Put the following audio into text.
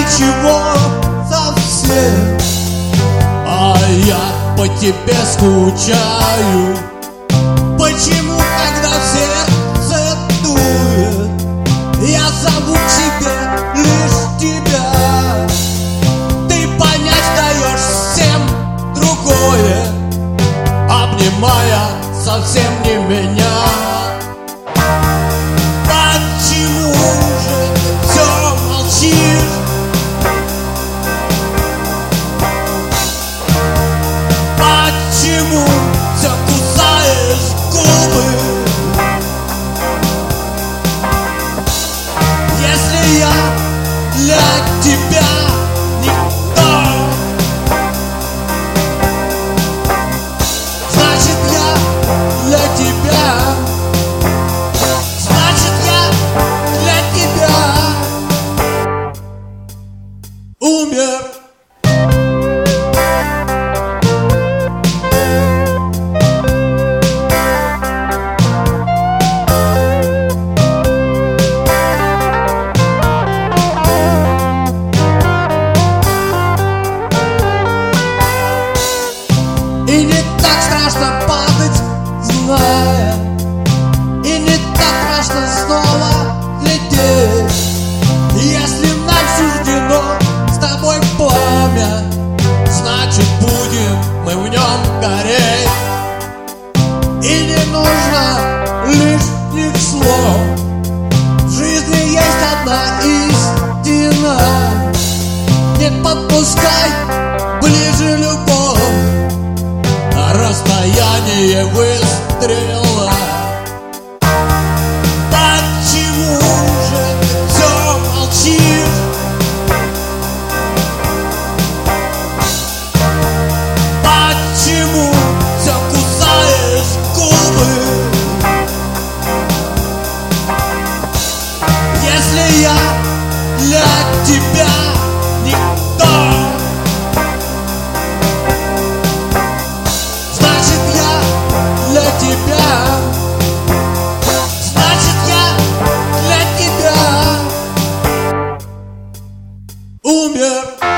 ничего совсем, а я по тебе скучаю. Почему, когда сердце дует, я зову к себе лишь тебя? Ты понять даешь всем другое, обнимая совсем не меня. Почему же все молчишь? Почему все кусаешь губы? Если я для тебя никто, значит я для тебя, значит я для тебя умер. И не так страшно падать, зная, и не так страшно снова лететь. Если нам суждено с тобой пламя, значит будем мы в нем гореть. И не нужно лишних слов, в жизни есть одна истина: не подпускай ближе любовь, расстояние выстрела. Почему же все молчишь? Почему все кусаешь губы? Если я для тебя никто, значит я для тебя, значит я для тебя умер.